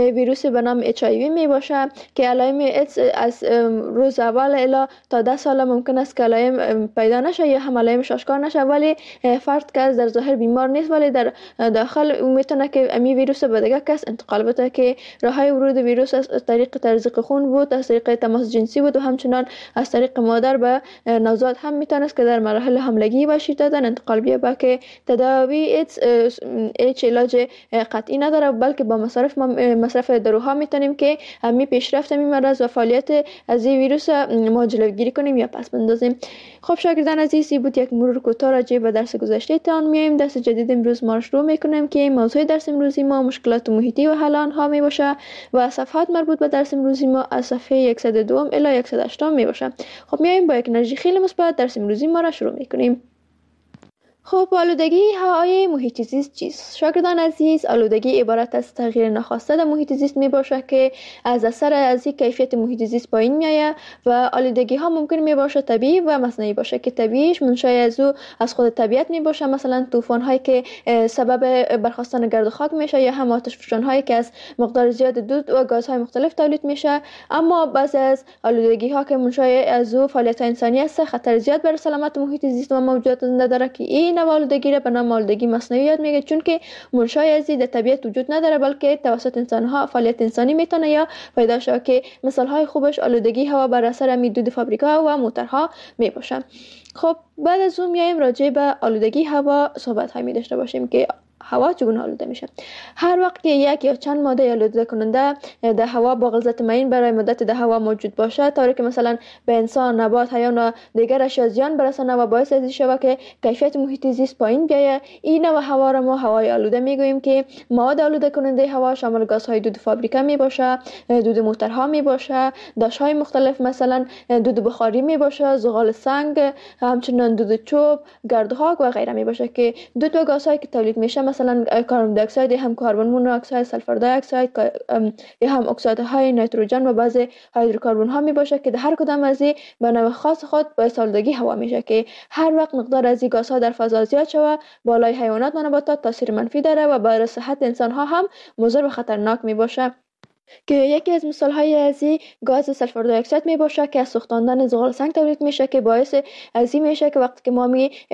ویروس به نام HIV می باشه که علائم ایدز از روز اول الی تا 10 سال ممکن است که علائم پیدا نشه یا هم علائمش آشکار نشه، ولی فرد که در ظاهر بیمار نیست ولی در داخل میتونه که امی ویروس به دیگه کس انتقال بده، که راه های ورود ویروس از طریق تزریق خون بود، از طریق تماس جنسی بود و همچنان از طریق مادر به نوزاد هم میتونست که در مراحل حملگی و شیر دادن انتقال بیابه، که تداوی ایدز هیچ علاج قطعی نداره، بلکه با مصرف داروها میتونیم که امی پیشرفت امی مرض و فعالیت از این ویروس ما جلوگیری کنیم یا پس بندازیم. خب شاگردان عزیز، بود یک مرور کوتاه راجع به درس گذشته تان. میایم درس جدید امروز ما شروع میکنیم که موضوع درس امروزی ما مشکلات محیطی و حل آنها می باشه و صفحات مربوط به درس امروزی ما از صفحه 102 الی 108 می باشه. خب میایم با یک انرژی خیلی مثبت درس امروزی ما را شروع میکنیم. خب آلودگی هوای محیط زیست چیست؟ شاگردان عزیز، آلودگی عبارت از تغییر ناخواسته در محیط زیست می باشه که از اثر از کیفیت محیط زیست پایین میآید و آلودگی ها ممکن می باشه طبیعی و مصنوعی باشه، که طبیعیش منشأ از خود طبیعت می باشه، مثلا طوفان هایی که سبب برخاستن گرد و خاک میشه یا هم آتش فشان هایی که از مقدار زیاد دود و گازهای مختلف تولید میشه. اما بعضی از آلودگی ها که منشأ از فعالیت انسانی است خطر زیاد بر سلامت محیط زیست و موجودات زنده داره، که این آلودگی را به نام آلودگی مصنوعی یاد میگه، چون که منشأ از در طبیعت وجود نداره بلکه توسط انسان ها فعالیت انسانی میتونه یا پیدا شه، که مثال های خوبش آلودگی هوا بر اثر دود فابریکا و موتورها می باشه. خب بعد از اون میایم راجع به آلودگی هوا صحبت های می داشته باشیم که هوا چگونه آلوده میشه. هر وقت که یک یا چند ماده آلوده کننده در هوا با غلظت معین برای مدت در هوا موجود باشه، طوری که مثلا به انسان، نبات، حیوان و دیگر اشیا زیان برسانه و باعث از شود که کیفیت محیط زیست پایین بیاید، این نوع هوا را ما هوای آلوده میگوییم. که مواد آلوده کننده هوا شامل گازهای دود فابریکا می باشه، دود موتورها می باشه، داشهای مختلف مثلا دود بخاری می باشه، زغال سنگ، همچنین دود چوب، گرد و خاک و غیره می باشه، که دود و گازهایی که تولید میشه مثلا کربن دی اکساید، هم کربن مونوکساید، سلفر دی اکساید یا هم اکسیدهای نیتروژن و بعضی هیدروکربن ها می باشه، که در هر کدام از این به نوع خاص خود باعث آلودگی هوا میشه. که هر وقت مقدار از این گازها در فضا زیاد شود، بالای حیوانات و نباتات تاثیر منفی داره و برای صحت انسان ها هم مضر و خطرناک می باشه. که یکی از مثال های از این گاز سلفر دی اکساید می باشه که از سوختاندن زغال سنگ تولید میشه، که باعث از این میشه که وقتی که ما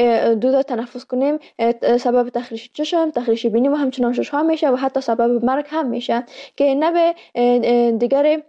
دود تنفس کنیم سبب تخریش چشم، تخریش بینی و همچنان شش میشه و حتی سبب مرگ هم میشه. که نه به دیگر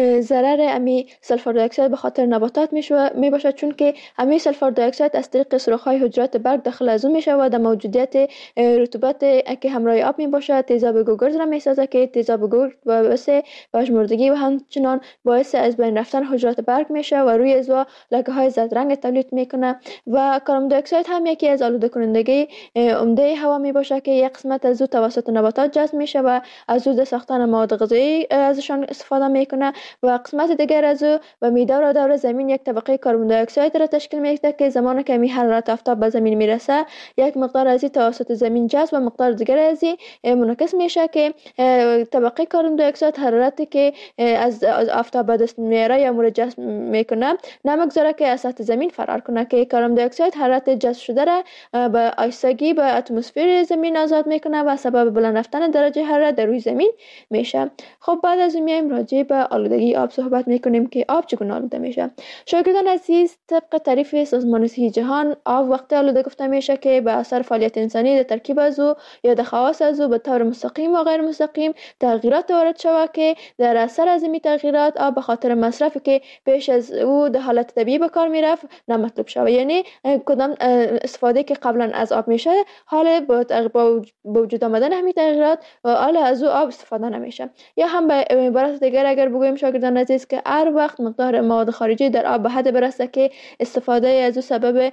ضرر امی سلفر دی اکساید به خاطر نباتات می باشه، چون که امی سلفر دی اکساید از طریق سوراخ‌های حجرات برگ داخل از اون میشه و در موجودیت رطوبت که همراه آب می باشه تیزاب گوگرد را می سازه، که تیزاب گوگرد باعث وشمردگی و همچنان باعث از بین رفتن حجرات برگ میشه و روی ازوا لکه های زرد رنگ تولید میکنه. و کربن دی اکساید هم یکی از آلوده کنندگی عمده هوا می باشه، که یک قسمت از او توسط نباتات جذب میشه و از او ساختن مواد غذایی ازشان استفاده میکنه و قسمت دیگر از او و میدور دور زمین یک طبقه کربن دی اکساید را تشکیل میده، که زمانی که حرارت آفتاب به زمین میرسه یک مقدار از این توسط زمین جذب و مقدار دیگر از این منعکس میشه، که طبقه کربن دی اکساید حرارتی که از آفتاب به دست میاره یا مورد جذب میکنه نمیگذاره که از سطح زمین فرار کنه. که کربن دی اکساید حرارت جذب شده را به آهستگی به اتمسفر زمین آزاد میکنه و سبب بلند رفتن درجه حرارت در روی زمین میشه. خب بعد از میایم راجع به آلودگی آب صحبت میکنیم که آب چگونه آلوده میشه. شاگردان عزیز، طبق تعریف سازمان صحی جهان، آب وقتی آلوده گفته میشه که به اثر فعالیت انسانی در ترکیب از او یا در خواص از او به طور مستقیم و غیر مستقیم تغییرات وارد شود، که در اثر از این تغییرات آب به خاطر مصرفی که پیش از او در حالت طبیعی به کار میرفت نامطلوب شود. یعنی کدام استفاده که قبلا از آب میشه حال با وجود آمدن همین تغییرات حال از او آب استفاده نمیشه. یا هم به عبارت دیگر اگر بگوییم شاگردان عزیز، که هر وقت مقدار مواد خارجی در آب به حد برسه که استفاده از او سبب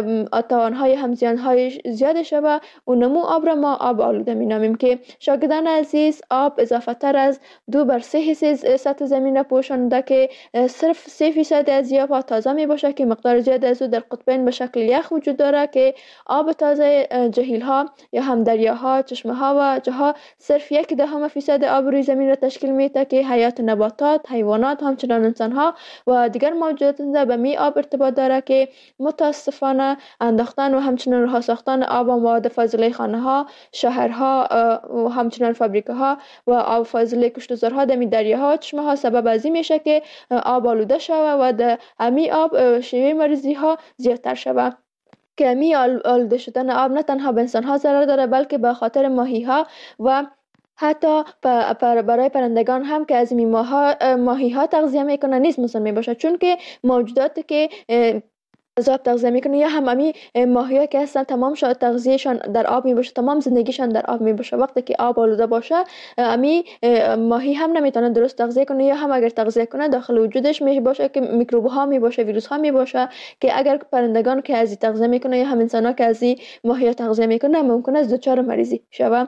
توانهای هم زیانهای زیاد شود، اون نمو آب را ما آب آلوده مینامیم. که شاگردان عزیز، آب اضافه تر از 2/3 سطح زمین را پوشانده، که صرف 3% از آب تازه می باشه، که مقدار زیاد از او در قطبین به شکل یخ وجود داره. که آب تازه جهیل ها یا هم دریاها، چشمه ها و جاها صرف 0.1% آب روی زمین را تشکیل میده، که حیات نباتات نباتات، حیوانات و همچنان انسان ها و دیگر موجودات زنده به می آب ارتباط داره که متاسفانه انداختن و همچنان رها ساختن آب و مواد فاضله خانه ها، شهرها و همچنان فابریکه ها و آب فاضله کشتزارها در دریاها و چشمه ها سبب از این میشه که آب آلوده شود و در امی آب شیوع مریضی ها زیادتر شود. که امی آلوده شدن آب نه تنها به انسان ها ضرر داره بلکه به خاطر ماهی ها و حتی برای پرندگان هم که از این ماهی ها تغذیه میکنه نیز مضر می باشه، چون که موجوداتی که از آب تغذیه میکنه یا هم امی ماهی ها که هستن تمام تغذیهشان در آب می باشه، تمام زندگیشان در آب می باشه. وقتی که آب آلوده باشه امی ماهی هم نمیتونه درست تغذیه کنه یا هم اگر تغذیه کنه داخل وجودش می باشه که میکروب ها می باشه، ویروس ها می باشه که اگر پرندگان که از این تغذیه میکنه یا هم انسان ها که از این ماهی ها تغذیه میکنه ممکن است دچار مریضی شوه.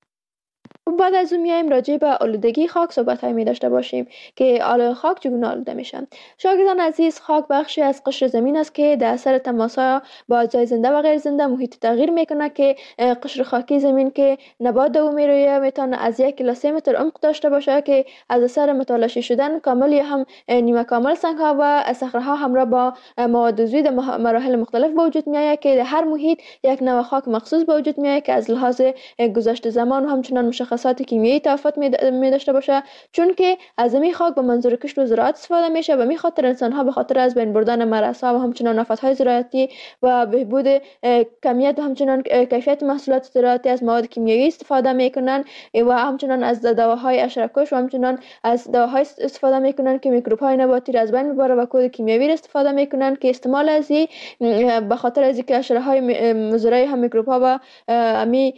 بعد از اون میایم راجع به آلودگی خاک صحبت های می داشته باشیم که خاک چگونه آلوده میشن. شاگردان عزیز، خاک بخشی از قشر زمین است که در اثر تماس با اجزای زنده و غیر زنده محیط تغییر میکنه که قشر خاکی زمین که نبات دومی رویه میتونه از 1 الی 3 متر عمق داشته باشه که از اثر متلاشی شدن کامل یا هم نیمه کامل سنگ ها و صخره ها همراه با مواد عضوی در مراحل مختلف به وجود میآید که در هر محیط یک نوع خاک مخصوص به وجود میآید که از لحاظ گذشت زمان و همچنان مشخصات کیمیایی تفاوت می داشته باشه، چون که از این خاک به منظور کشت و زراعت استفاده میشه و می خاطر انسان ها به خاطر از بین بردن مرزها و همچنان آفت‌های زراعتی و بهبود کمیت و همچنان کیفیت محصولات زراعتی از مواد کیمیایی استفاده میکنن و همچنان از دواهای حشره‌کش و همچنان از دواهای استفاده میکنن که میکروب های نباتی را از بین میبره و کود کیمیایی را استفاده میکنن که استعمال از به خاطر از اینکه حشره‌های مضر هم میکروب ها و امی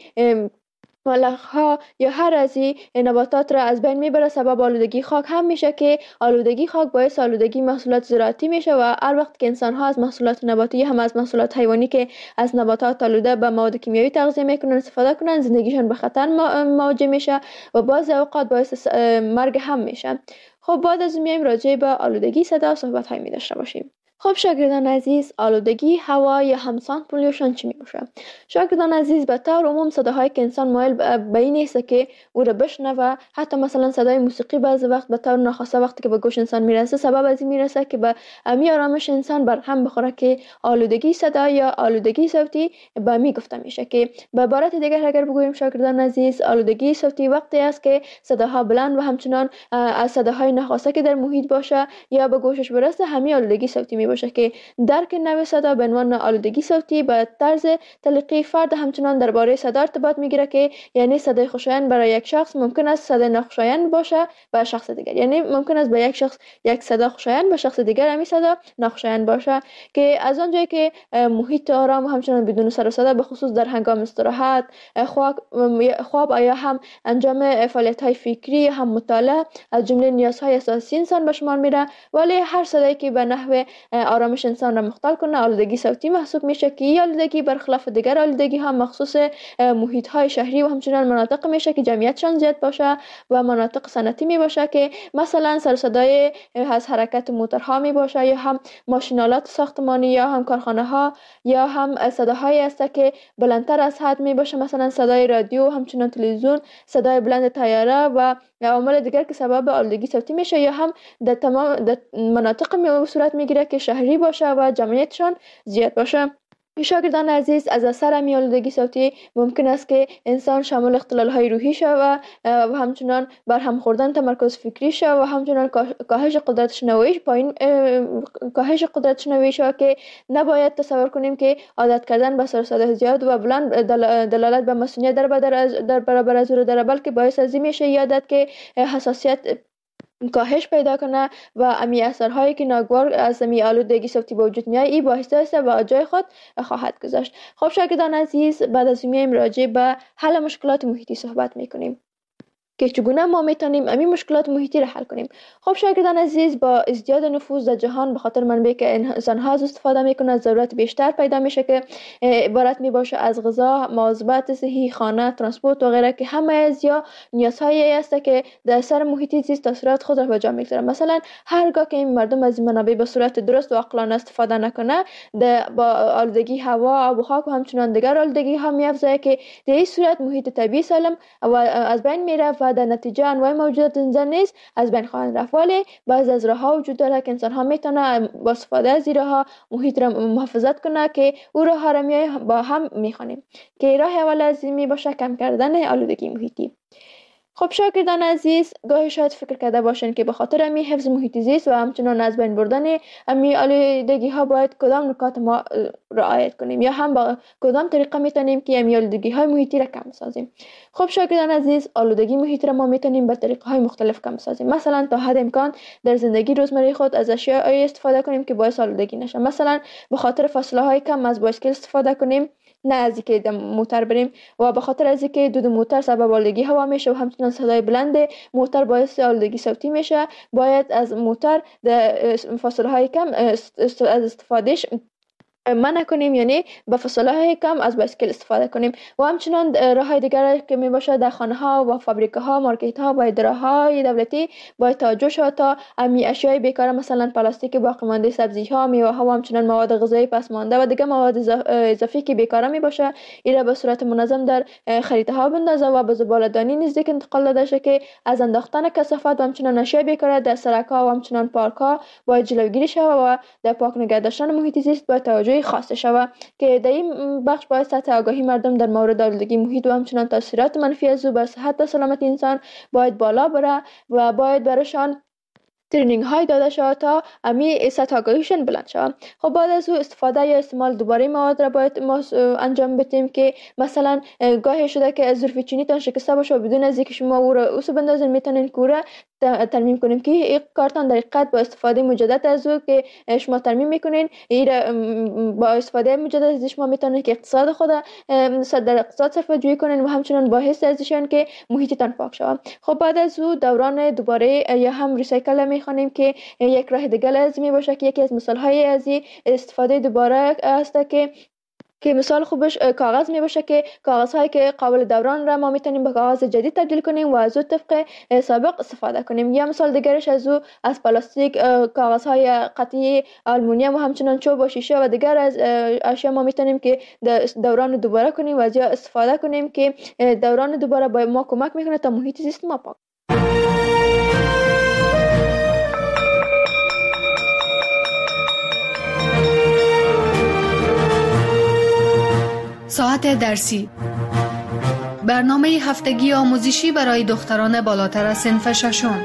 ملخ ها یا هر از این نباتات را از بین میبره سبب آلودگی خاک هم میشه که آلودگی خاک باعث آلودگی محصولات زراعتی میشه و هر وقت که انسان ها از محصولات نباتی هم از محصولات حیوانی که از نباتات آلوده به مواد کیمیایی تغذیه میکنن استفاده کنن زندگیشان به خطر مواجه میشه و بعضی اوقات باعث مرگ هم میشه. خب بعد از میایم راجع به آلودگی صدا صحبت های می داشته باشیم. خب شاگردان عزیز، آلودگی هوا یا هم ساوند پولیوشن چی می باشه؟ شاگردان عزیز، به طور عموم صداهایی که انسان مایل به این است که او را بشنوه، حتی مثلا صدای موسیقی بعضی وقت به طور ناخواسته وقتی که به گوش انسان میرسه سبب از این میرسه که به امی آرامش انسان بر هم بخوره که آلودگی صدا یا آلودگی صوتی به می گفته میشه که به عبارت دیگر اگر بگوییم شاگردان عزیز، آلودگی صوتی وقتی است که صداها بلند و همچنان از صداهای ناخواسته که در محیط باشه یا به گوشش برسه همین آلودگی صوتی می باشه که درک نوع صدا به عنوان آلودگی صوتی به طرز تلقی فرد همچنان درباره صدا ارتباط میگیره که یعنی صدای خوشایند برای یک شخص ممکن است صدای ناخوشایند باشه به شخص دیگر، یعنی ممکن است به یک شخص یک صدا خوشایند به شخص دیگر همین صدا ناخوشایند باشه که از آنجایی که محیط آرام و همچنان بدون سر و صدا به خصوص در هنگام استراحت، خواب یا هم انجام فعالیت های فکری هم مطالعه از جمله نیازهای اساسی انسان به شمار میره، ولی هر صدایی که به نحو آرامش انسان را مختل کنه آلودگی صوتی محسوب میشه که این آلودگی برخلاف دیگر آلودگی ها مخصوص محیط های شهری و همچنان مناطق میشه که جمعیتشان زیاد باشه و مناطق صنعتی می باشه که مثلا سر صدای از حرکت موتورها می باشه یا هم ماشینالات ساختمانی یا هم کارخانه ها یا هم صداهایی است که بلندتر از حد می باشه، مثلا صدای رادیو، همچنان تلویزیون، صدای بلند طیاره و عوامل دیگر که سبب آلودگی صوتی میشه یا هم در تمام مناطق صورت میگیره که شهری باشه و جمعیتشان زیاد باشه. شاگردان عزیز، از اثر همین آلودگی صوتی ممکن است که انسان شامل اختلال‌های روحی شود و همچنان بر هم خوردن تمرکز فکری شود و همچنان کاهش قدرت شنوایی شود که نباید تصور کنیم که عادت کردن به سر صدای زیاد و بلند دلالت به مسئولیت در برابر از او داره، بلکه باعث از این میشه عادت که حساسیت کاهش پیدا کنه و امی اثرهایی که ناگوار از امی آلودگی صوتی به وجود میاد این باعث است و جای خود خواهد گذاشت. خب شاگردان عزیز، بعد از میایم راجع به حل مشکلات محیطی صحبت میکنیم که چگونه ما میتونیم همین مشکلات محیطی را حل کنیم. خب شاگردان عزیز، با ازدیاد نفوذ در جهان به خاطر منابعی که انسان‌ها از استفاده میکنند ضرورت بیشتر پیدا میشه که عبارت میباشه از غذا، مواظبت صحی، خانه، ترانسپورت و غیره که همه از یا نیازهایی است که در اثر محیطی زیست تاثیرات خود را به جا میگذارند. مثلا هرگاه که این مردم از این منابع به صورت درست و عاقلانه استفاده نکنه با آلودگی هوا، آب و خاک و همچنان دیگر آلودگی ها میافزاید که در این صورت محیط طبیعی سالم و از بین میره و و در نتیجه انواع موجودات زنده از بین خواهند رفت. ولی بعضی از راه‌ها وجود داره که انسان ها میتونه با استفاده از این راه‌ها محیط را محافظت کنه که او راه‌ها را با هم میخوانیم که راه اول از این می باشه کم کردن آلودگی محیطی. خب شاگردان عزیز، گاهی شاید فکر کرده باشین که به خاطر امی حفظ محیط زیست و همچنان از بین بردن امی آلودگی ها باید کدام نکات ما رعایت کنیم یا هم با کدام طریقه میتونیم که امی آلودگی های محیطی را کم سازیم. خب شاگردان عزیز، آلودگی محیط را ما میتونیم به طریقه های مختلف کم سازیم. مثلا تا حد امکان در زندگی روزمره خود از اشیاء استفاده کنیم که باعث آلودگی نشه. مثلا به خاطر فاصله های کم از بایسکل استفاده کنیم، نه از اینکه موتور بریم، و به خاطر از اینکه دود موتور سبب آلودگی هوا میشه و همچنین صدای بلند موتور باعث آلودگی صوتی میشه، باید از موتور در فاصله های کم از استفادهش منع کنیم، یعنی به فاصله های کم از بایسکل استفاده کنیم. و همچنان راه های دیگر که می باشه در خانه ها و فابریکه ها، مارکت ها و اداره های دولتی باید توجه شود تا امی اشیای بیکار مثلا پلاستیک باقی مانده، سبزی ها، میوه ها و همچنان مواد غذایی پس مانده و دیگر مواد اضافی که بیکار می باشه این را به صورت منظم در خریطه ها بندازه و به زباله‌دانی نزدیک انتقال داده شه که از انداختن کثافت و همچنان اشیای بیکار در سرک ها و همچنان پارک ها باید جلوگیری شود و در پاک نگه داشتن محیط زیست باید توجه خاص شود که در این بخش باید سطح آگاهی مردم در مورد آلودگی محیط و همچنان تاثیرات منفی از او بر صحت و سلامت انسان باید بالا بره و باید برشان ترینینگ های داده شود تا امی سطح آگاهیشون بلند شود. خب بعد از او استفاده یا استعمال دوباره مواد را باید ما انجام بدیم که مثلا گاهی شده که ظرف چینی تان شکسته باشه و بدون از اینکه شما او را اوسو بندازین میتونین کوره ترمیم کنیم که این کارتان در حقیقت با استفاده مجدد از او که شما ترمیم میکنین، این با استفاده مجدد از شما میتونین که اقتصاد خود در اقتصاد صرفه جویی کنین و همچنان باعث ازشون که محیطتان پاک شود. خب بعد از او دوران دوباره یا هم ریسایکل میخوانیم که یک راه دیگه لازمی باشه که یکی از مثال های از استفاده دوباره است که مثال خوبش کاغذ می باشه که کاغذ هایی که قابل دوران را ما میتونیم به کاغذ جدید تبدیل کنیم و از او طبق سابق استفاده کنیم. یا مثال دیگرش از او از پلاستیک، کاغذ های قطعی آلومینیوم و همچنان چوب و شیشه و دیگر از اشیا ما میتونیم که دوران دوباره کنیم و از یا استفاده کنیم که دوران دوباره به ما کمک میکنه تا محیط زیست ما پاک. ساعت درسی، برنامه هفتگی آموزشی برای دختران بالاتر از صنف ششم.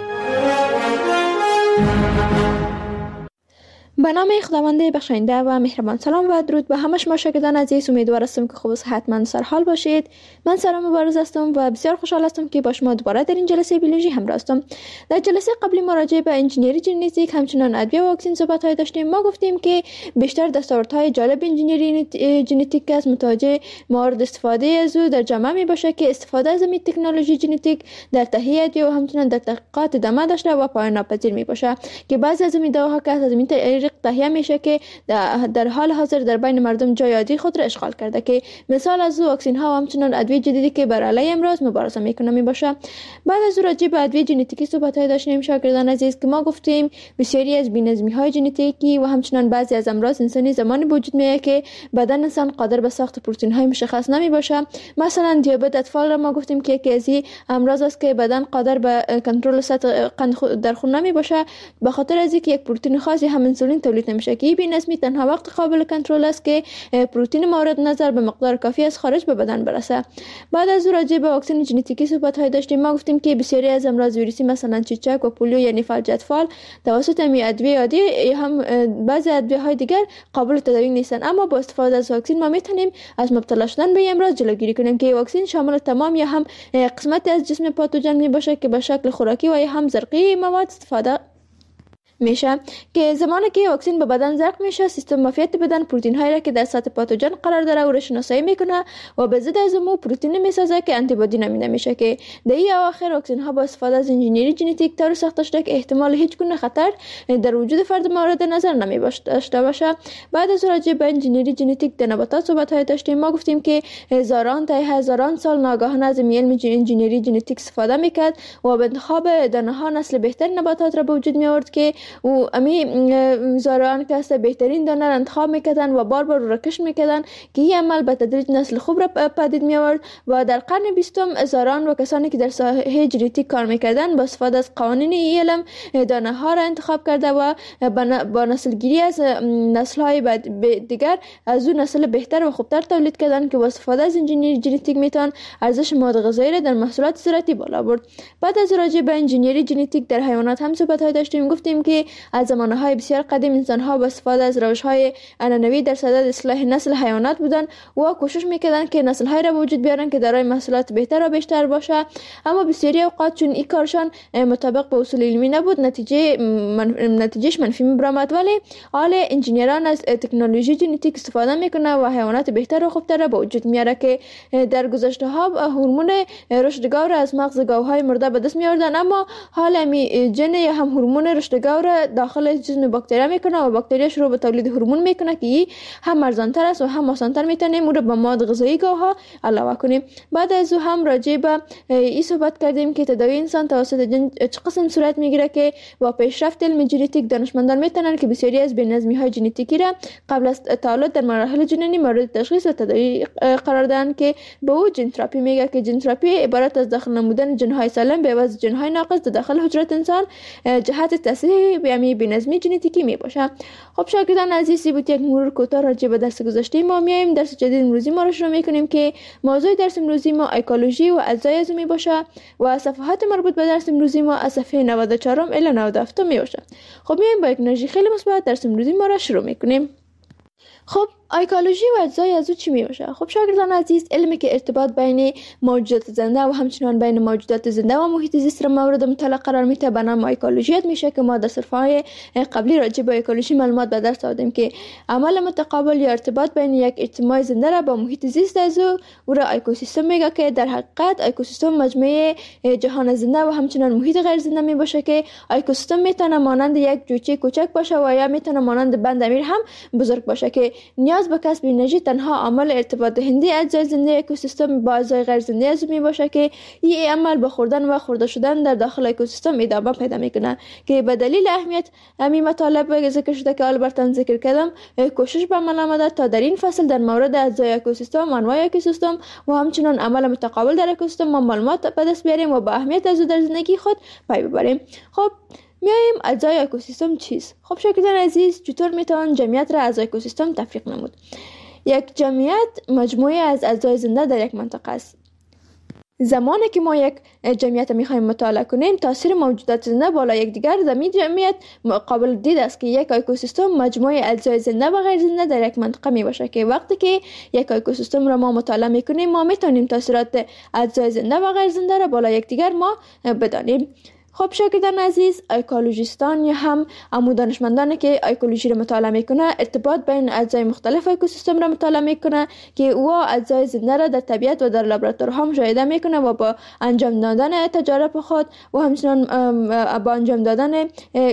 به نام خداوند بخشاینده و مهربان. سلام و درود به همه شما شاگردان عزیز. امیدوار هستم که خوب و صحتمند سرحال باشید. من سلام مبارز هستم و بسیار خوشحال هستم که با شما دوباره در این جلسه بیولوژی همراه هستم. در جلسه قبلی ما راجع به انجینری ژنتیک همچنان ادویه و واکسن صحبت داشتیم. ما گفتیم که بیشتر دستاوردهای جالب انجینری ژنتیک از متوجه مورد استفاده از او در جامعه می باشه که استفاده از این تکنولوژی ژنتیک در تهیه ادویه و همچنان در تحقیقات ادامه داشته و پایان ناپذیر می باشه که بعضی از این دواها که از این تهیه میشه که در حال حاضر در بین مردم جای عادی خود را اشغال کرده که مثال از واکسن ها و همچنان ادویه جدیدی که بر علیه امراض مبارزه میکنه می باشه. بعد از راجع به ادویه ژنتیکی صحبت داشتیم شاگردان عزیز که ما گفتیم بسیاری از بی‌نظمی های ژنتیکی و همچنان بعضی از امراض انسانی زمانی وجود میاد که بدن انسان قادر به ساخت پروتئین های مشخص نمی باشه. مثلا دیابت اطفال را ما گفتیم که یکی از امراض است که بدن قادر به کنترل سطح قند در خون نمی باشه به خاطر از اینکه یک پروتئین خاصی هم انسولین تولید نمیشه که بی‌نظمی تنها وقت قابل کنترل است که پروتئین مورد نظر به مقدار کافی از خارج به بدن برسه. بعد از راجع به واکسن ژنتیکی صحبت های داشتیم. ما گفتیم که بسیاری از امراض ویروسی مثلا چیچک و پولیو یعنی فلج اطفال توسط ادویه عادی هم بعضی ادویه های دیگر قابل تداوی نیستن، اما با استفاده از واکسن ما میتونیم از مبتلا شدن به امراض جلوگیری کنیم که واکسن شامل تمام یا هم قسمت از جسم پاتوژن می باشه که به شکل خوراکی و یا هم زرقی مواد استفاده میشه که زمانی که واکسن به بدن زرق میشه سیستم معافیت بدن پروتئین هایی را که در سطح پاتوژن قرار داره او را شناسایی میکنه و به ضد از اون پروتئین میسازه که آنتی بادی نامیده میشه که در این اواخر واکسن ها با استفاده از انجینری ژنتیک طور ساخته شده که احتمال هیچ گونه خطر در وجود فرد مورد نظر نمی داشته باشه. بعد از راجع به انجینری ژنتیک در نباتات صحبت های داشتیم. ما گفتیم که هزاران تا هزاران سال ناگهان از علم انجینری ژنتیک استفاده میکرد و به انتخاب دانه ها نسل بهتر نباتات را به وجود می آورد که و امی زارعان که است بهترین دانه را انتخاب میکردن و بار بار رکش میکردن که این عمل به تدریج نسل خوب را پدید می آورد و در قرن 20 زارعان و کسانی که در ساحه ژنتیک کار میکردن با استفاده از قوانین این علم دانه ها را انتخاب کرده و با نسل گیری از نسل های دیگر از اون نسل بهتر و خوبتر تولید کردن که با استفاده از انجینیری ژنتیک میتوان ارزش مواد غذایی را در محصولات زراعتی بالا برد. بعد از راجع به انجینیری ژنتیک در حیوانات هم صحبت های داشتیم. گفتیم که از زمانه های بسیار قدیم انسان ها با استفاده از روش های عنعنوی در صدد اصلاح نسل حیوانات بودن و کوشش میکردن که نسل های را وجود بیارن که دارای محصولات بهتر و بیشتر باشه، اما بسیاری اوقات چون این کارشان مطابق با اصول علمی نبود نتیجهش منفی میبرامد. ولی حال انجینیران از تکنولوژی ژنتیک استفاده میکنه و حیوانات بهتر و خوبتر را به وجود میاره که در گذشته ها هورمون رشد گاو را از مغز گاوهای مرده به دست میآوردن، اما حالا می جن یا هم هورمون رشد گاو را داخل جسم باکتریا میکنه و باکتریا شروع به تولید هورمون میکنه که هم ارزانتر است و هم آسانتر میتونیم اون رو به مواد غذایی گاوها علاوه کنیم. بعد از او هم راجع به این صحبت کردیم که تداوی انسان توسط جن چه قسم صورت میگیره که با پیشرفت علم ژنتیک دانشمندان میتونن که بسیاری از بی‌نظمی های ژنتیکی را قبل از تولد در مراحل جنینی مورد تشخیص و تداوی قرار دهند که به او ژن تراپی میگه که ژن تراپی عبارت از داخل نمودن ژن های سالم به عوض ژن های ناقص در داخل حجرات انسان جهت تصحیح بی‌نظمی ژنتیکی میباشه. خب شاگردان عزیز، بود یک مرور کوتاه راجع به درس گذشته ما میایم. درس جدید امروزی ما رو شروع میکنیم که موضوع درس امروزی ما اکولوژی و اجزای از می باشه و صفحات مربوط به درس امروزی ما از صفحه 94 الی 97 می باشه. خب میایم با یک انرژی خیلی مثبت درس امروزی ما را شروع میکنیم. خب اکولوژی و اجزای از او چی می باشه؟ خب شاگردان عزیز، علمی که ارتباط بین موجودات زنده و همچنان بین موجودات زنده و محیط زیست را مورد مطالعه قرار میده به نام اکولوژی میشه که ما در صفحه‌های قبلی راجع به اکولوژی معلومات به دست آوردیم که عمل متقابل یا ارتباط بین یک اجتماع زنده را با محیط زیست از او را اکوسیستم میگه که در حقیقت اکوسیستم مجموعه جهان زنده و همچنان محیط غیر زنده می باشه که اکوسیستم میتونه مانند یک جوجه کوچک باشه و یا میتونه مانند بند امیر هم بزرگ باشه که نیاز به کسب انرژی تنها عامل ارتباط دهنده اجزای زنده اکوسیستم با اجزای غیر زنده از می باشه که این عمل به خوردن و خورده شدن در داخل اکوسیستم ادامه پیدا میکنه که به دلیل اهمیت همین مطالب ذکر شده که آلبرتن ذکر کردم کوشش به عمل آمده تا در این فصل در مورد اجزای اکوسیستم، انواع اکوسیستم و همچنان عمل متقابل در اکوسیستم ما معلومات به دست بیاریم و با اهمیت از در زندگی خود پی ببریم. خب میایم اجزای اکوسیستم چیست؟ خب شاگردان عزیز، چطور میتوان جمعیت را از اکوسیستم تفریق نمود؟ یک جمعیت مجموعه از اجزای زنده در یک منطقه است. زمانی که ما یک جمعیت میخوایم مطالعه کنیم، تاثیر موجودات زنده بالا یکدیگر در این جمعیت قابل دید است که یک اکوسیستم مجموعه اجزای زنده و غیر زنده در یک منطقه میباشه که وقتی که یک اکوسیستم را ما مطالعه میکنیم ما میتونیم تاثیرات اجزای زنده و غیر زنده را بالا یکدیگر ما بدانیم. خب شاگردان عزیز، اکولوژیستان یا هم دانشمندانی که اکولوژی را مطالعه میکنه ارتباط بین اجزای مختلف اکوسیستم را مطالعه میکنه که او اجزای زنده را در طبیعت و در لابراتوارها مشاهده میکنه و با انجام دادن تجارب خود و همچنان با انجام دادن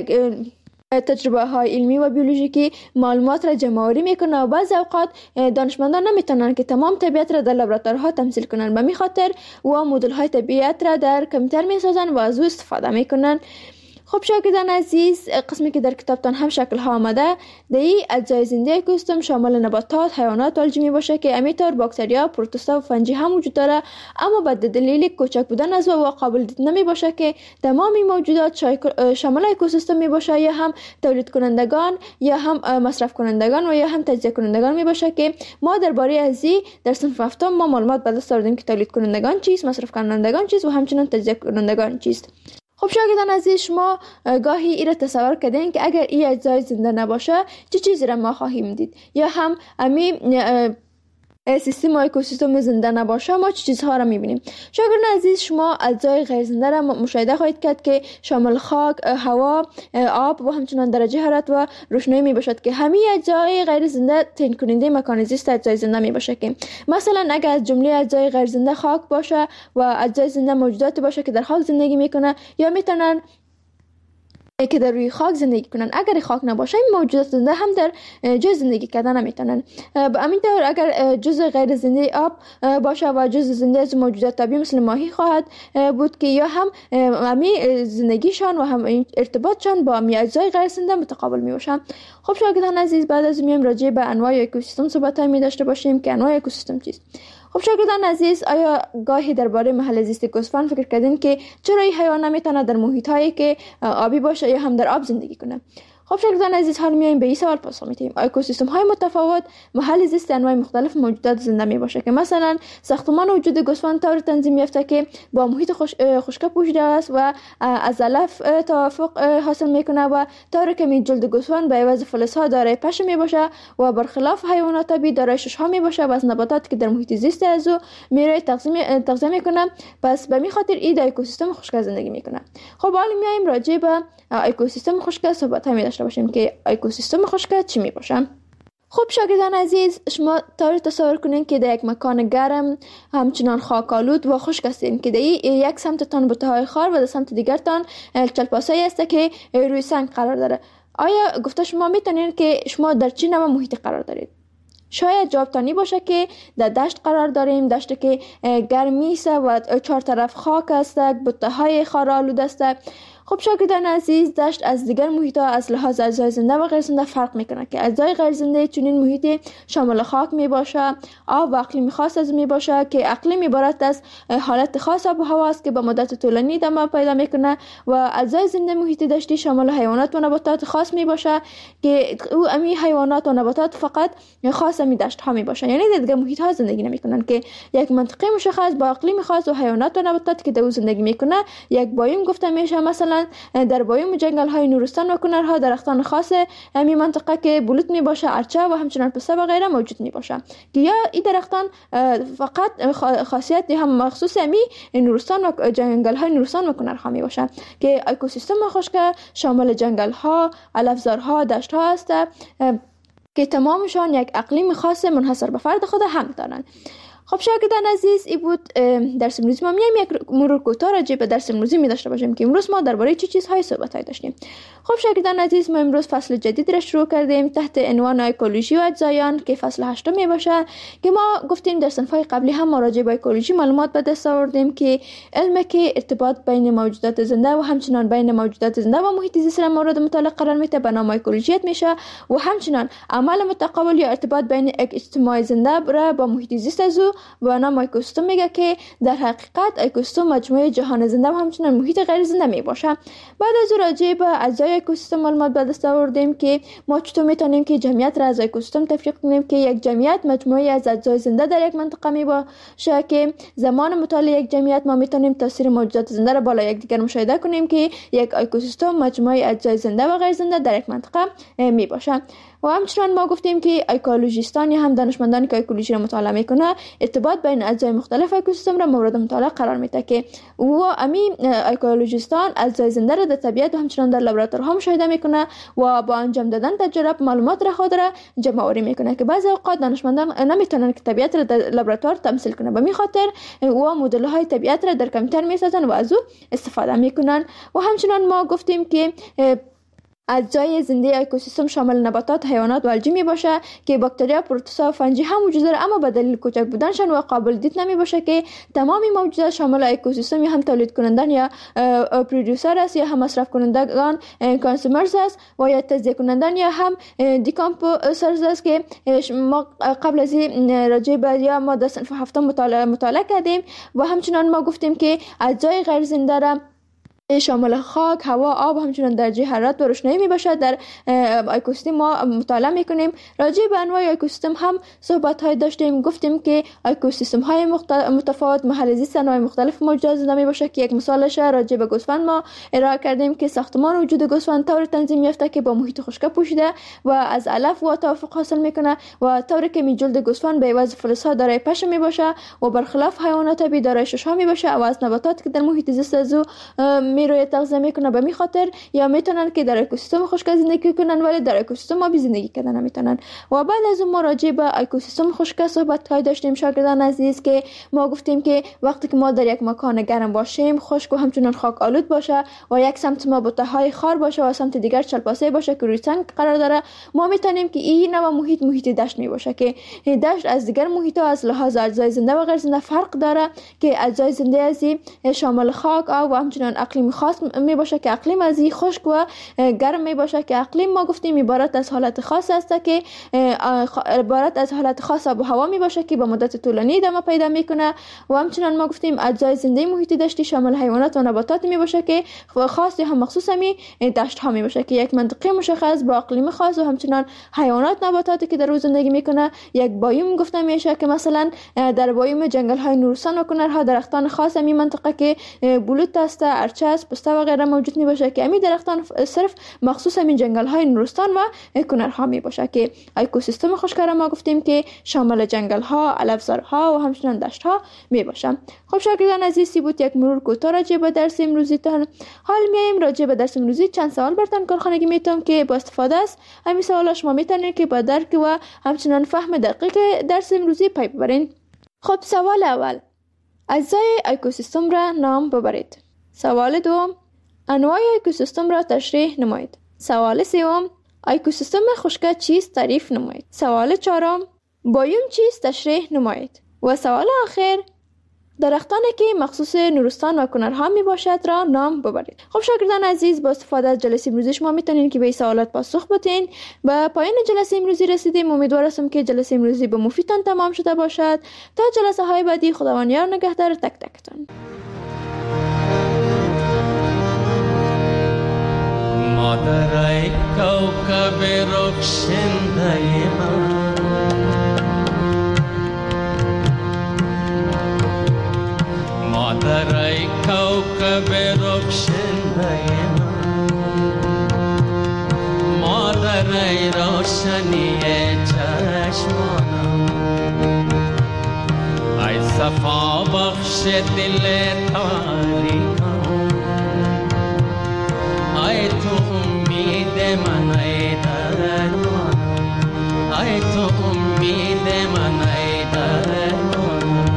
تجربه های علمی و بیولوژیکی معلومات را جمع آوری میکنه و بعضی اوقات دانشمندان نمیتونن که تمام طبیعت را در لابراتوارها تمثیل کنن، به همین خاطر و مدل های طبیعت را در کامپیوتر میسازن و از او استفاده میکنن. خب شاگردان عزیز، قسمی که در کتابتان هم شکل ها آمده در این اجزای زنده اکوسیستم شامل نباتات، حیوانات و الجی باشه که همینطور باکتریا، پروتوزوا و فنجی هم وجود داره، اما به دلیل کوچک بودن از و قابل دید نمی باشه که تمام موجودات شامل اکوسیستم می باشه یا هم تولید کنندگان یا هم مصرف کنندگان و یا هم تجزیه کنندگان می باشه که ما درباره از این در صنف هفتم ما معلومات به دست آوردیم که تولید کنندگان چیست، مصرف کنندگان چیست و همچنین تجزیه کنندگان چیست. خب شاگردان عزیز، شما گاهی این را تصور کردین که اگر این اجزای زنده نباشه چه چیزی را ما خواهیم دید، یا هم سیستم و اکوسیستم زنده نباشه ما چه چیزها را میبینیم. شاگردان عزیز، شما اجزای غیر زنده را مشاهده خواهید کرد که شامل خاک، هوا، آب و همچنان درجه حرارت و روشنایی میباشد که همه اجزای غیر زنده تعیین کننده مکان زیست اجزای زنده میباشه که مثلا اگر از جمله اجزای غیر زنده خاک باشه و اجزای زنده موجودات باشه که در خاک زندگی میکنه یا میتونن که در روی خاک زندگی کنن. اگر خاک نباشه این موجودات زنده هم در جای زندگی کردن نمیتونن. به همین طور اگر جزء غیر زنده آب باشه و جزء زنده از موجودات طبیعی مثل ماهی خواهد بود که یا هم همی زندگیشان و هم ارتباطشان با اجزای غیر زنده متقابل می باشن. خب شاگردان عزیز، بعد از میایم راجع به انواع اکوسیستم صحبت می داشته باشیم که انواع اکوسیستم چیست. خب شاگردان عزیز، آیا گاهی درباره محل زیست گوسفند فکر کردین که چرا این حیوان نمیتونه در محیط هایی که آبی باشه یا هم در آب زندگی کنه؟ خب شاگردان عزیز، حالا میایم به این سوال پاسخ میدیم. اکوسیستم های متفاوت محل زیست انواع مختلف موجودات زنده می باشه که مثلا ساختمان وجود گوسفند طور تنظیم یافته که با محیط خشک پوشیده است و از علف توافق حاصل میکنه و طور که می جلد گوسفند به عوض فلز ها دارای پشه می باشه و برخلاف حیوانات طبیعی دارای شش ها می باشه و از نباتات که در محیط زیست از او میره تغذیه میکنه. پس به می خاطر این در اکوسیستم خشک زندگی میکنه. خب حالا میایم راجع به اکوسیستم خشک صحبت می داشته باشیم که اکوسیستم خشک چی می باشه. خب شاگردان عزیز، شما طور تصور کنین که در یک مکان گرم همچنان خاک‌آلود و خشک هستین که در یک سمتتان بوته‌های خار و در سمت دیگرتان چلپاسایی است که روی سنگ قرار داره. آیا گفته شما میتونین که شما در چه نوع محیطی قرار دارید؟ شاید جوابتانی باشه که در دشت قرار داریم، دشت که گرمی است و چهار طرف خاک است، بوته‌های خارآلود است. خب شاگردان عزیز، دشت از دیگر محیط‌ها از لحاظ اجزای زنده و غیر زنده فرق میکنه که اجزای غیر زنده چنین محیطی شامل خاک می باشه، آب و اقلیم خاص از می باشه که اقلیم عبارت از حالت خاص آب و هوا است که با مدت طولانی ادامه پیدا میکنه و اجزای زنده محیط دشتی شامل حیوانات و نباتات خاص می باشه که او امی حیوانات و نباتات فقط خاص می دشت ها می باشه، یعنی در دیگر محیط ها زندگی نمیکنن که یک منطقه مشخص با اقلیم خاص و حیوانات و نباتات که در او زندگی میکنه یک بایوم گفته میشه. مثلا در بایوم جنگل های نورستان و کنرها درختان خاص می منطقه که بلوط می باشه، ارچه و همچنان پسته و غیره موجود می باشه که یا این درختان فقط خاصیت هم مخصوص می نورستان و جنگل های نورستان و کنرها می باشه که اکوسیستم خشک شامل جنگل ها، علفزارها، دشت ها است که تمامشان یک اقلیم خاص منحصر به فرد خود هم دارند. خب شاگردان عزیز، این بود درس امروزی ما. میایم یک مرور کوتاه راجع به درس امروزی می داشته باشیم که امروز ما درباره چه چیزهای صحبت داشتیم. خب شاگردان عزیز، ما امروز فصل جدید را شروع کردیم تحت عنوان اکولوژی و اجزایان که فصل 8 می باشه که ما گفتیم در صنف‌های قبلی هم ما راجع به اکولوژی معلومات به دست آوردیم که علمی که ارتباط بین موجودات زنده و همچنان بین موجودات زنده و محیط زیست را مورد مطالعه قرار میده به نام اکولوژی میشه و همچنان عمل متقابل یا ارتباط بین اجتماع زنده را با محیط زیست از او و نام اکوسیستم میگه که در حقیقت اکوسیستم مجموعه جهان زنده و همچنان محیط غیر زنده می باشه. بعد از راجع به اجزای اکوسیستم معلومات به دست آوردیم که ما چطور میتونیم که جمعیت را از اکوسیستم تفکیک کنیم که یک جمعیت مجموعه از اجزای زنده در یک منطقه می باشه که زمان مطالعه یک جمعیت ما میتونیم تاثیر موجودات زنده را بالا یکدیگر مشاهده کنیم که یک اکوسیستم مجموعه اجزای زنده و غیر زنده در یک منطقه می باشه. و همچنان ما گفتیم که اکولوژیستان یا هم دانشمندانی که اکولوژی را مطالعه میکنه ارتباط بین اجزای مختلف اکوسیستم را مورد مطالعه قرار میده که و امی اکولوژیستان اجزای زنده را در طبیعت و همچنان در لابراتوارها مشاهده میکنه و با انجام دادن تجارب معلومات را خود را جمع آوری میکنه که بعضی اوقات دانشمندان نمیتونن که طبیعت را در لابراتوار تمثیل کنه، به همین خاطر و مدل های طبیعت را در کامپیوتر میسازن و از او استفاده میکنن. و همچنان ما گفتیم که اجزای زنده اکوسیستم شامل نباتات، حیوانات و الجی می باشه که باکتریا، پروتوزا و فنجی هم وجود داره، اما به دلیل کوچک بودنشان و قابل دید نمی باشه که تمامی موجودات شامل اکوسیستم یا هم تولید کنندگان یا پرودوسر است یا هم مصرف کنندگان کانسومرز است و یا تجزیه کنندگان یا هم دیکامپوزرز است که ما قبل از این راجع به یا ما در صنف هفتم مطالعه کردیم. و همچنان ما گفتیم که اجزای غیر زنده را شامل خاک، هوا، آب و همچنان درجه حرارت و روشنایی می باشد. در اکوسیستم ما مطالعه می کنیم. راجع به انواع اکوسیستم هم صحبت های داشتیم. گفتیم که اکوسیستم های متفاوت محل زیست انواع مختلف موجودات زنده می باشه که یک مثالش راجع به گوسفند ما ارائه کردیم که ساختمان وجود گوسفند طور تنظیم یافته که با محیط خشک پوشیده و از علف و توافق حاصل میکنه و طوری که جلد گوسفند به عوض فلزها دارای پشه می باشه و برخلاف حیوانات طبیعی دارای شش ها می باشه و از نباتات که در محیط زیست از میروی تغذیه میکنه. به می خاطر یا میتونن که در اکوسیستم خشک زندگی کنن ولی در اکوسیستم آبی زندگی کردن نمیتونن. و بعد از اون ما راجع به اکوسیستم خشک صحبت های داشتیم شاگردان عزیز که ما گفتیم که وقتی که ما در یک مکان گرم باشیم، خشک و همچنان خاک آلود باشه و یک سمت ما بوته‌های خار باشه و سمت دیگر چلپاسه باشه که روی سنگ قرار داره، ما میتونیم که این نوع محیط دشت می باشه که دشت از دیگر محیط ها از لحاظ اجزای زنده و غیر زنده فرق داره که اجزای زنده از شامل خاک آب و همچنان اقلیم خاص می باشه که اقلیم از خشک و گرم می باشه که اقلیم ما گفتیم عبارت از حالت خاص است که عبارت از حالت خاص آب و هوا می باشه که به مدت طولانی ادامه پیدا میکنه و همچنان ما گفتیم اجزای زنده محیط دشتی شامل حیوانات و نباتات می باشه که خاص یا هم مخصوص می دشت ها می باشه که یک منطقه مشخص با اقلیم خاص و همچنان حیوانات نباتاتی که در روز زندگی میکنه. یک بایوم گفته میشه که مثلا در بایوم جنگل های نورستان و کنرها درختان خاص می منطقه که بلوط است، ارچه است، پسته و غیره موجود می باشه که امی درختان صرف مخصوص همین جنگل های نورستان و کنرها می باشه که اکوسیستم خشک را ما گفتیم که شامل جنگل ها، علفزارها و همچنان دشت ها می باشه. خب شاگردان عزیز بود یک مرور کوتاه راجع به درس امروزی تان. حال میایم راجع به درس امروزی چند سوال براتون کارخانگی میتونم که با استفاده است همین سوالا شما میتونید که با درک و همچنان فهم دقیق درس امروزی پی ببرین. خب سوال اول، اجزای اکوسیستم را نام ببرید. سوال دوم، انواع اکوسیستم را تشریح نمایید. سوال سوم، اکوسیستم خشک چیست تعریف نمایید. سوال چهارم، بایوم چیست تشریح نمایید. و سوال آخر، درختانی که مخصوص نورستان و کنرها می باشد را نام ببرید. خب شاگردان عزیز با استفاده از جلسه امروزی شما میتونین که به این سوالات پاسخ بدین. به پایان جلسه امروزی رسیدیم. امیدوار هستم که جلسه امروزی به مفیدتان تمام شده باشد. تا جلسه های بعدی خداوند یار نگهدار تک تکتان. مادرای کوكب رخشنده من، مادرای کوكب رخشنده من، مادرای روشنی چشمانم، ای صفا بخش دل تاریکم، ای تو امید من ای درمان، ای تو امید من ای درمان.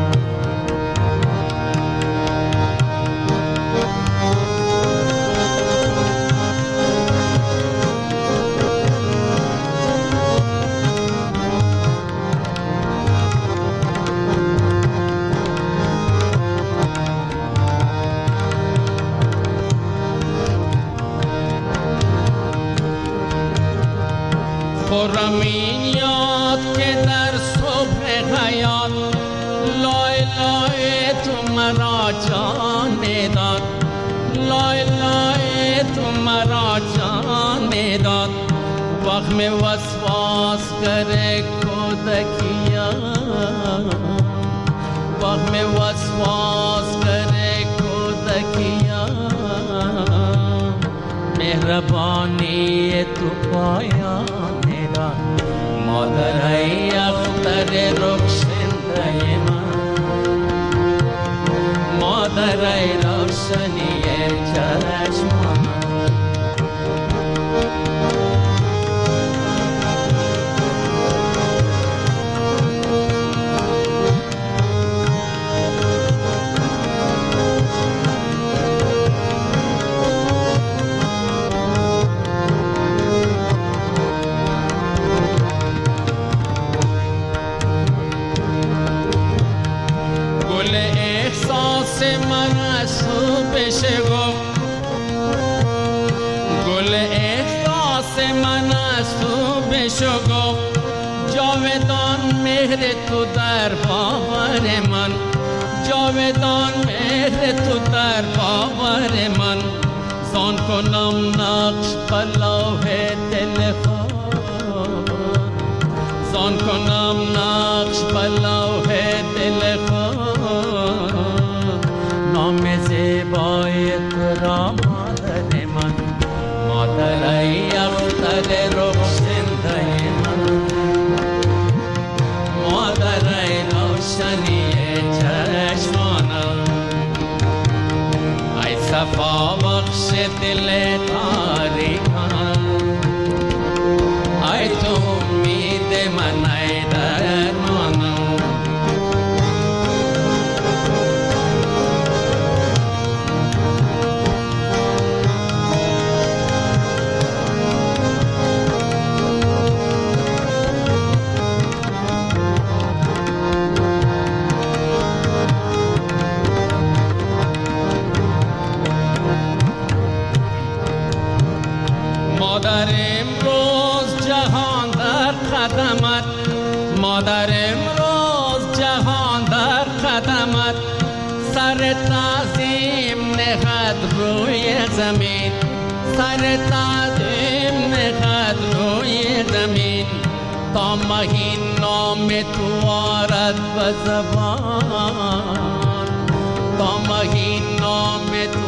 خورم این یاد که در صبح حیات لای لای تو مرا جان داد، لای لای تو مرا جان داد. وقت وسواس کرے کودکیا، وقت وسواس کرے کودکیا، مهربانی تو پایا مادرای اختر رخشنده من، مادرای روشنی چشمان. من از تو بشه گفت، گل احساس من از تو بشه گفت، جاودان مهر تو در باور من، جاودان مهر تو در باور من. زان کنم نقش بلوح دل خود، زان کنم نقش بلوح دل خود. نام زیبای تو را مادر من، مادرای اختر رخشنده من، مادرای روشنی چشمانم، ای صفا مادر امروز جهان در قدمت، مادر امروز جهان در قدمت، سر تعظیم نهد روی زمین، سر تعظیم نهد روی زمین، تا مهین نام تو آرد و زبان، تا مهین نام تو